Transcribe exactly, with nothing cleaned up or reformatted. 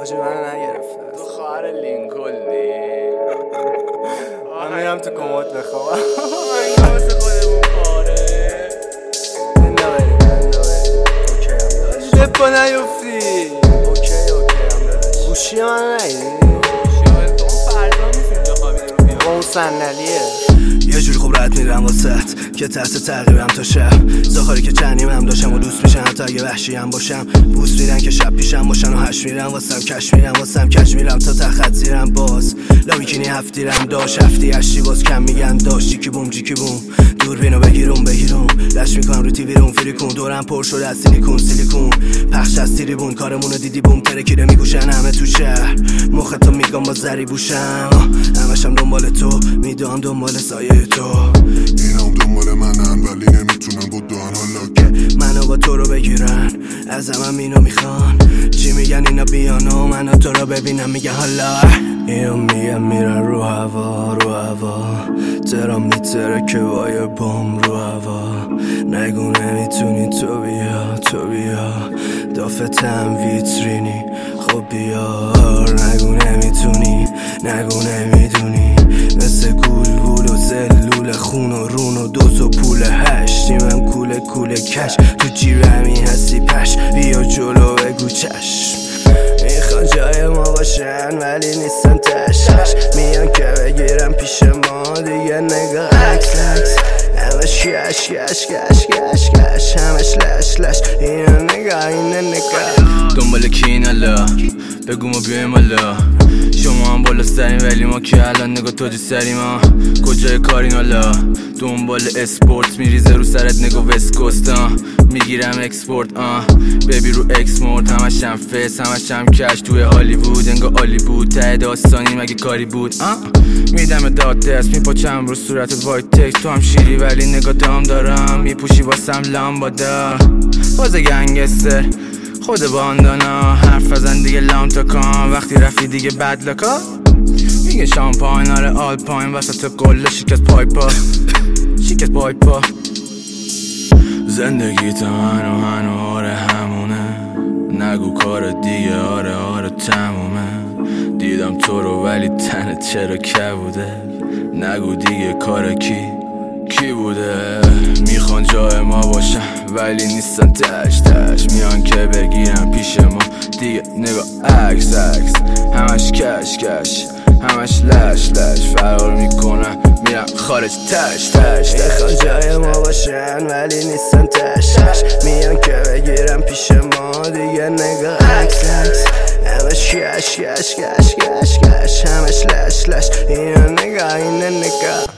حاجی من نگرفته تو خواهر لینکلی من میرم تو کمد بخوابم من واسه خودمون پاره بنده بریم بنده بریم اوکی هم داداش دپا نیفتی اوکی اوکی هم داداش گوشی من نگیدی شاید تو فردا نیست اینجا خوابیده رو بیام با اون صندلیه یه جوری خوب رد میرم واسط که تحت تعقیبم تا شب زاخاری که چنیم هم داشتم و دوست میشن حتی اگه وحشی هم باشم بوس میرن که شب پیشم باشن و هش میرم واسم کش میرم واسم کش میرم تا تخت زیرم باز لاویکینی هفتیرم داشت هفتی هشتی باز کم میگن داشت جیکی بوم جیکی بوم دوربینو بگیرم بگیرم لش میکنم رو تیوی روم فریکون دورم پر شد از سیلیکون سیلیکون پخش از تریبون کارمونو دیدی بوم ترکیره میگوشن همه تو شهر مختو میگم با زری بوشم همشم دنبال تو میدام دنبال سایه تو اینم دنبال منن ولی نمیتونن با دهن حالا که منو با تو رو بگیرن از همم اینو میخوان چی میگن اینا بیانو منو تو رو ببینم میگه حالا اینو میگن میرن رو هوا رو هوا ترام میتره که وای بام رو هوا نگو نمیتونی تو بیا تو بیا دافتم ویترینی خب بیار نگو نمیتونی نگو نمیدونی مثل گول بول و زلول خون و رون و دوز و پول هشتی من کوله کوله کش تو جیرمی هستی پش بیا جلو بگو چشم میخوان جای ما باشن ولی نیستن تشش میان که بگیرم پیش ما دیگه نگاه عکس عکس همش کش کش کش کش کش همش لش لش اینو نگاه اینو نگاه دنبال کین الا بگو ما بیایم الا شما هم بالا سرین ولی ما که الان نگاه تو جو سریم ها کجای کارین الا دنبال اسپورت میریزه رو سرت نگاه وست کوست میگیرم اکسپورت آه بیبی رو اکسمورت همش هم فیس همش هم کش توی هالیوود انگاه آلی بود ته داستانی مگه کاری بود آه میدم داد دست میپاچم رو صورتت وایت تکس تو هم شیری ولی نگاه دام دارم میپوشی واسم لامبادا بازه گنگستر خود باندانا حرف بزن دیگه لام تا کام وقتی رفتی دیگه بد لکا میگه شامپاین آره آلپاین وسط قله شکست پایپا شکست پایپا زندگی تا هنو هنو آره همونه نگو کار دیگه آره آره تمومه دیدم تو رو ولی تنت چرا کبوده نگو دیگه کار کی کی بوده میخوان جای ما باشن ولی نیستن تش تش میان که بگیرن پیش ما دیگه نگاه عکس عکس همش کش کش همش لش لش فرار میکنن میرن خارج تش تش میخوان جای ما باشن ولی نیستن تش تش میان که بگیرن پیش ما دیگه نگاه عکس عکس همش کش کش کش کش کش همش لش لش اینو نگاه اینو نگاه